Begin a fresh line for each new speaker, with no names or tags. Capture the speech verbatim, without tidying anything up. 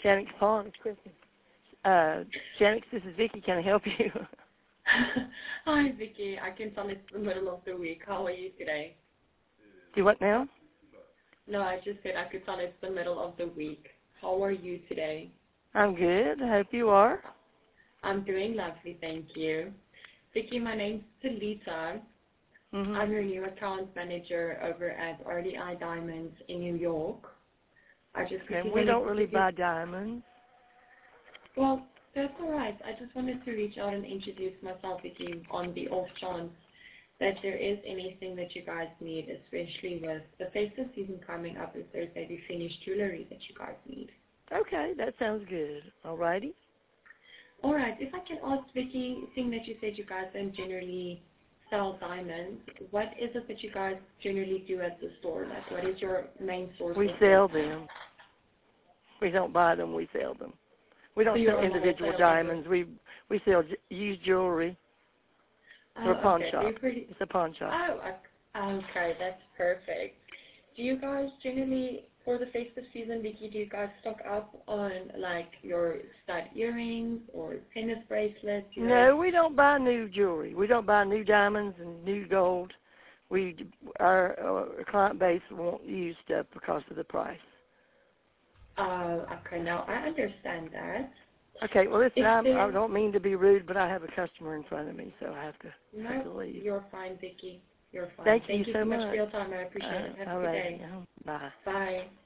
Shannock's Pawn. It's Kristen. Uh, Shannock, this is Vicki. Can I help you?
Hi, Vicki. I can tell it's the middle of the week. How are you today?
Do what now?
No, I just said I could tell it's the middle of the week. How are you today?
I'm good. I hope you are.
I'm doing lovely, thank you. Vicki, my name's Talita.
Mm-hmm.
I'm your new account manager over at R D I Diamonds in New York. I just
And we don't really buy diamonds.
Well, that's all right. I just wanted to reach out and introduce myself with you on the off chance that there is anything that you guys need, especially with the festive season coming up, if there's maybe finished jewelry that you guys need.
Okay, that sounds good. All righty.
All right. If I can ask, Vicki, seeing that you said you guys don't generally sell diamonds, what is it that you guys generally do at the store? Like, what is your main source?
We sell them. We don't buy them. We sell them. We don't
so
sell individual diamonds. We we sell j- used jewelry.
Oh,
We're a pawn
okay.
shop.
So pretty...
It's a pawn shop.
Oh, okay. That's perfect. Do you guys generally, for the festive season, Vicki, do you guys stock up on, like, your stud earrings or tennis bracelets? You know?
No, we don't buy new jewelry. We don't buy new diamonds and new gold. We our, our client base won't use stuff because of the price.
Uh, okay, now I understand that.
Okay, well, listen, I'm,
there...
I don't mean to be rude, but I have a customer in front of me, so I have to,
no,
have to leave.
You're fine, Vicki. You're fine.
Thank,
Thank
you
so
so
much
much
for your time. I appreciate
uh,
it. Have
all
a good
right.
day.
Bye.
Bye.